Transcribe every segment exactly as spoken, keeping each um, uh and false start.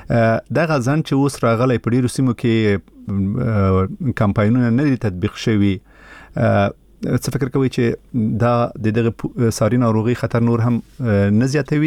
دا غزان چې اوس راغلی په ډیرو سیمو کې کمپاینونه نه دي تطبیق شوي، څه فکر کوي چې دا د دغه ساري ناروغي خطر نور هم نه زیاتوي؟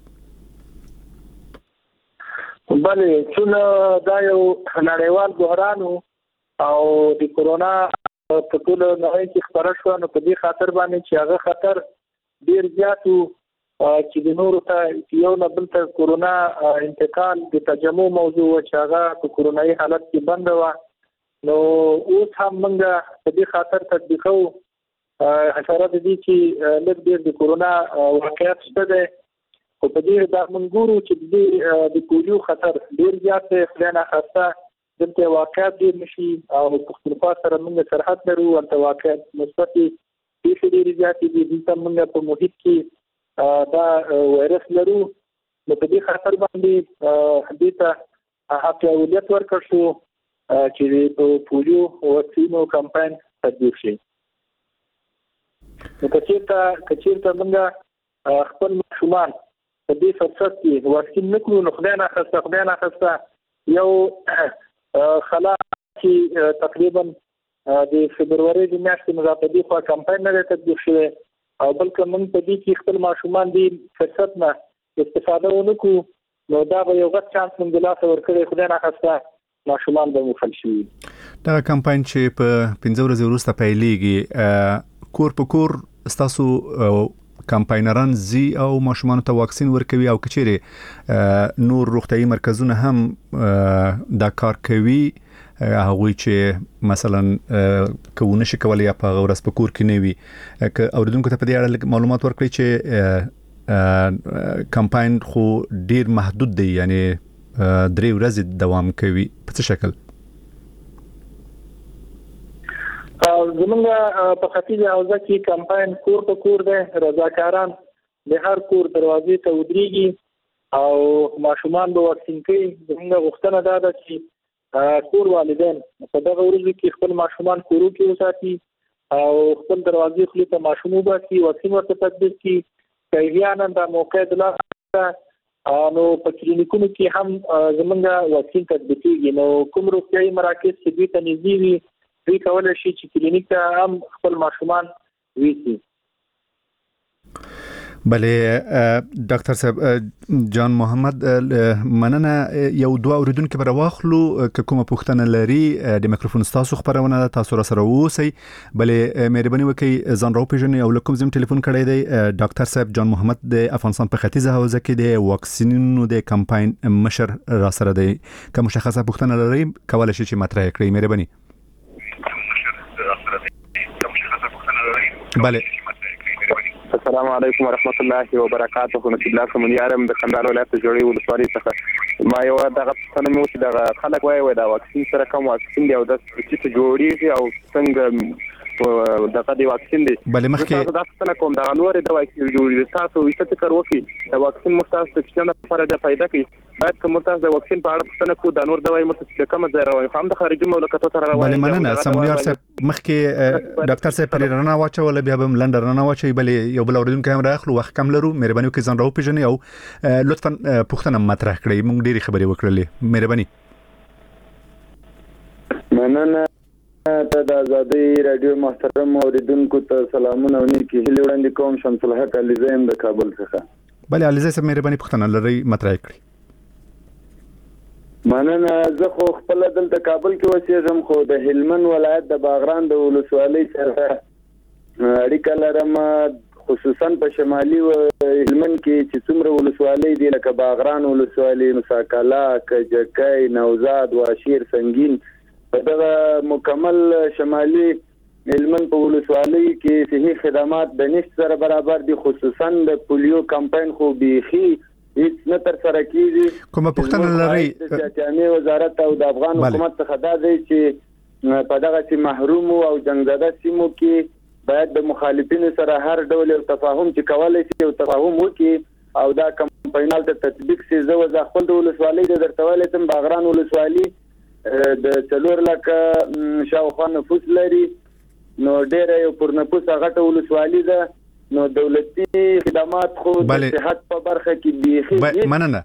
بله، څونه دا یو نړیوال بحران او د کورونا په ټول نړۍ کې خبره شو، نو په دې خاطر باندې چې هغه خطر ډیر زیات چې د نورو ته یو نه بل ته کورونا انتقال د تجمع موضوع چې هغه په کورونایي حالت کې بند و، نو اوس هم موږ په دې خاطر تطبیقو حشره د دې چې لږ ډیر د کورونا واقعیت شته ده، او په دې دا موږ ګورو چې د پولیو خطر ډیر زیات دی، خدای ناخواسته دلته واقعیت ډیر نشي او پښتونخوا سره موږ سرحد لرو، ورته واقعیت مثبت پیښې ډېرې زیاتې دي، دلته موږ په محیط کې دا وایرس لرو، نو په دې خاطر باندې دې ته حق اولویت ورکړ شو چې په پولیو واکسینو کمپاین تطبیق شي. نو که چېرته که چېرته موږ خپل ماشومان په دې فرصت کې واکسین نه کړو، نو خدای ناخواسته خدای ناخواسته یو خلا چې تقریبا د فبروري د میاشتې نه راپدې خوا کمپاین نه تطبیق شوی، او بلکې موږ په دې کې خپل ماشومان دې فرصت نه استفاده ونه کړو، نو دا به یو غټ چانس موږ د لاسه ورکړی، خدای ناخواسته ماشومان به مفل شي. دا کمپاین چې په پنځه ورځې وروسته پیلېږي، کور په کور ستاسو کمپاینران زی او ماشومان ته واکسین ورکوي، او کچېرې نور روغتیايي مرکزونه هم دا کار کوي، هغوی چې مثلا کوونه شي کولای یا په ورځ په کور کې نه وي، که اوریدونکو ته په دې اړه معلومات ورکړي چې کمپاین خو ډیر محدود دی، یعنی درې ورځې دوام کوي، په څه شکل؟ زمونږ په ختیځه حوزه کې کمپاین کور په کور دی، رضاکاران د هر کور دروازې ته ودرېږي او ماشومان به واکسین کوي. زمونږ غوښتنه دا ده چې کور والدین په دغه ورځو کې خپل ماشومان کورو کې وساتي او خپل دروازې خولې ته ماشوم وباسي، واکسین ورته تطبیق کړي. که احیانا دا موقع د لاسه نو په کلینیکونو کې هم زمونږ واکسین تطبیقېږي، نو کوم روغتیايي مراکز چې دوی ته نږدې وي دوی کولی شي چې کلینیک ته هم خپل ماشومان ویسي. بله ډاکټر صاحب جان محمد، مننه. یو دوه اوریدونکو به راواخلو، که کومه پوښتنه لري د میکروفون ستاسو خبرونه ده، تاسو را سره اوسئ. بله مهرباني وکړئ ځان راوپېژنئ او له کوم ځای ټلیفون کړی دی. ډاکټر صاحب جان محمد د افغانستان په ختیځه حوزه کې د واکسینونو د کمپاین مشر را سره دی. که مشخصه پوښتنه لرئ کولی شئ چې مطرح کړئ. مهرباني. بله. السلام علیکم ورحمت الله وبرکاته. نصیب الله کومنیارم د کندهار ولایت جوړې ولسوالۍ څخه. ما یو دغه څنګه مو چې دغه خلک وایي وای دا واکسین سره کوم واکسین دی او د چې جوړیږي او څنګه دغه دی واکسین دی. بله مخکې دا څنګه کوم دغه نور د واکسین جوړیږي، تاسو یې څه فکر وکړي د واکسین مستاس ته څنګه لپاره د فائدہ کوي؟ باید کوم تاسو د واکسین په اړه څه کو د نور دوايي متاسفه کوم ځای راوي هم د خارجي مملکتونو سره راوي. بله مننه. سمونیار صاحب مخکې ډاکټر صاحب پر رڼا واچول، بیا به لنډ رڼا واچي. بله یو بل اوریدونکو هم راخلو، وخت کم لرو، مهرباني وکړئ ځان راوپېژنئ او لطفا پوښتنه مطرح کړئ. موږ ډېرې خبرې وکړلې. مهرباني. مننه. ته د آزادۍ رادیو محترم اوریدونکو ته سلامونه او نیکې هیلې وړاندې کوم. شمس الحق علیزی یم د کابل څخه. بله علیزی صاحب مهرباني پوښتنه لرئ مطرح کړئ. مننه. زه خو خپل دلته کابل کې اوسېږم، خو د هلمند ولایت د باغران د ولسوالۍ سره اړیکه لرم، خصوصا په شمالي هلمند کې چې څومره ولسوالۍ دي لکه باغران ولسوالۍ، مساکلا، کجکی، نوزاد، واشیر، سنگین. په دغه مکمل شمالي هلمند په ولسوالۍ کې صحي خدمات د نشت سره برابر دي، خصوصا د پولیو کمپاین خو بیخي هیڅ نه تر سره کیږي. کومه پوښتنه لرئ؟ د جامع وزارت او د افغان حکومت څخه دا دی چې په دغه سي محروم او جنگزده سیمو کې باید د مخالفینو سره هر ډول تفاهم چې کولای شي او تفاهم وکړي او دا کمپاینال ته تطبیق شي. زه وځ خپل د ولسوالۍ د درتوالې تم باغران ولسوالۍ د څلور لکه شاوخوا نفوس لري، نو ډېر یو پر نفوس غټه ولسوالۍ ده، نو دولتي خدمات خو د صحت په برخه کې بیخي. مننه.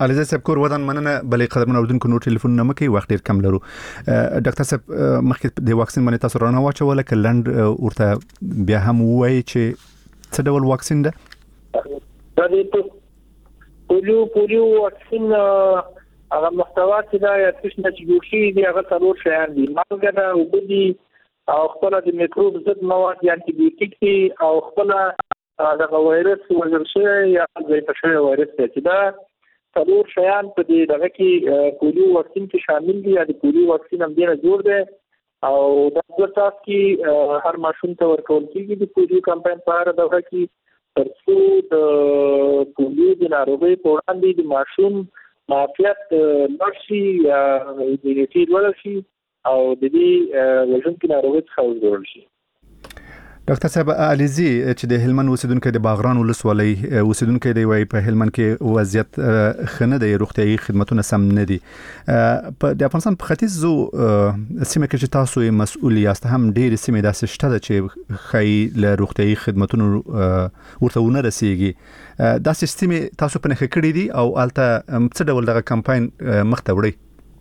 علیزه صاحب کور ودان مننه بلې قدرمن اوردونکو نور ټلیفون نه مکي وخت ډیر کم لرو. ډاکټر صاحب مخکې د واکسین باندې تاسو رانه واچوله کلند ورته بیا هم وایي چې څه ډول واکسین ده؟ دا د پولیو پولیو واکسین هغه محتوا چې دا یا څه نه جوړ شي دی هغه څلور شیان دي. مالګه ده او بدی او خپل د میکروب ضد مواد یا انټي بیوټیک دي او خپل دغه وایرس ورشي یا ځای په شی وایرس چې دا څلور شیان په دې دغه کې پولیو واکسین کې شامل دي. د پولیو واکسین هم ډیر جوړ دی او د ورتاس کې هر ماشوم ته ورکول کېږي د پولیو کمپاین په اړه دغه کې ترڅو د پولیو د ناروغۍ په وړاندې د ماشوم معافیت نشي یا د ټیټ ولشي او د دې وژونکو ناروغۍ څخه وژغورل شي. ډاکټر صاحب علیزي چې د هلمند اوسیدونکو د باغران ولسوالۍ اوسیدونکو دی وای په هلمند کې وضعیت خنه د روغتيایي خدماتو سم نه دي. په د افغانستان په ختیځو سیمه کې چې تاسو مسؤل یاست هم ډېر سیمه داسې شته چې خی له روغتيایي خدماتو ورته ونه رسیږي. دا سیستم تاسو په نخښه کړی دي او الته څه ډول دغه کمپاین مخته وړي؟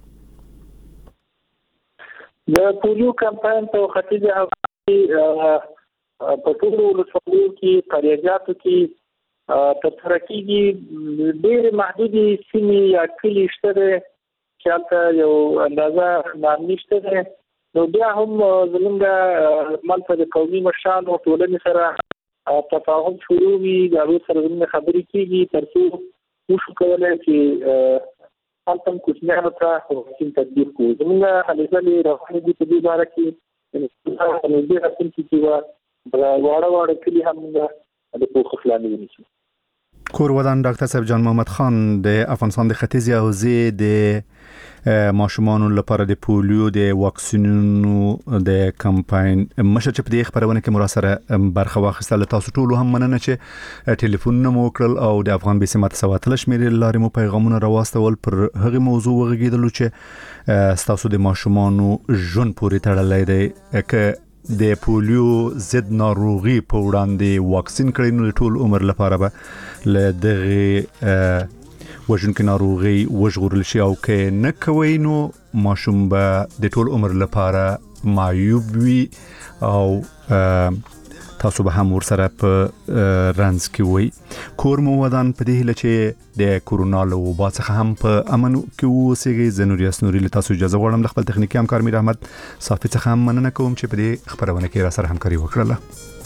د پولیو کمپاین په ختیځه په ټولو ولسوالیو کې قریاجاتو کې تر کېږي ډېر محدودي سیمې یا کلی شته چې هلته یو اندازه نامي شته دی. نو بیا هم زموږ ملته د قومي مشرانو ټولنې سره تفاهم شروع وي د هغوی سره زموږ خبرې کېږي تر څو وشو کولی چې هلته هم کوچنیانو ته واکسین تطبیق کړو. زموږ هلې ځلې روانې دي په دې باره کې نږدې راتلونکي کې به واړه واړه کلی هم د پوخ خلانه ونیسي. کور ودان ډاکټر صاحب جان محمد خان د افغانستان د ختیځ حوزې د ماشومانو لپاره د پولیو د واکسینونو د کمپاین مشر چې په دې خبرونه کې مراسره برخه واخیستل. تاسو ټول هم مننه چې ټلیفون مو وکړل او د افغان بي سي ماته سواتل شمیرې لارې مو پیغامونه راوستول پر هغه موضوع وغږیدل چې تاسو د ماشومانو ژوند پورې تړلې دی. که د پولیو ضد ناروغي په وړاندې واکسین کړي نو ټول عمر لپاره به له دغه وژونکو ناروغي وژغورل شي او که نه کوي نو ماشوم به د ټول عمر لپاره معیوب وي او تاسو به هم ورسره په رنځ کې وي. کور مو ودان په دې هیله چې د کورونا له وبا څخه هم په امن کې اوسېږئ. زه نور یاسنوري له تاسو اجازه غواړم د خپل تخنیکي همکار میر احمد صافي څخه هم مننه کوم چې په دې خبرونه کې را سره همکاري وکړله.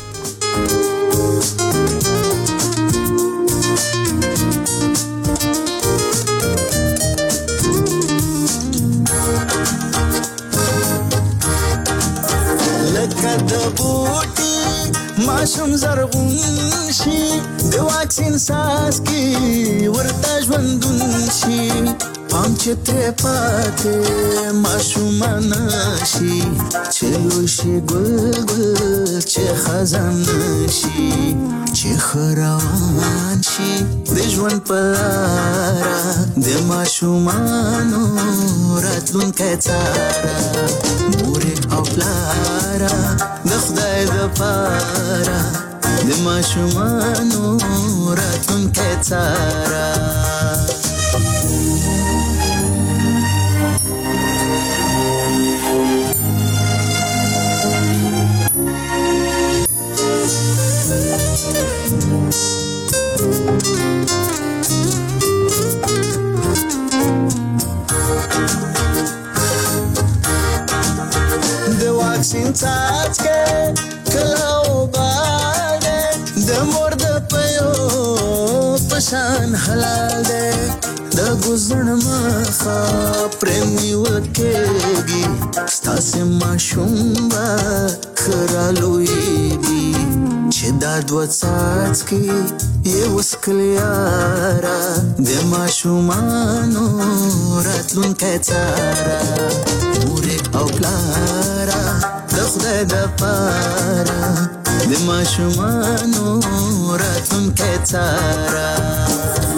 ماشوم زرغون شي د واکسین ساس کی ورته ژوندون شي پام چې ته پاتې ماشوم نشي چې لوی شي ګل ګل چې خزان شي چې خروان شي د ژوند په لاره د ماشومانو راتلونکی څاره مور او پلاره د خدای د پاره د ماشومانو راتلونکی څاره. د واکسین څاڅکي کله وباله د مور د پیو پشان حلال ده د ګوزن مخه پرېمي وکېږي ستاسې ماشوم به خرالویږي چې دا دوه څاڅکي یې وڅکل یاره د ماشومانو راتلونکی څاره مور او پلاره د خدای د پاره د ماشومانو راتلونکی څاره.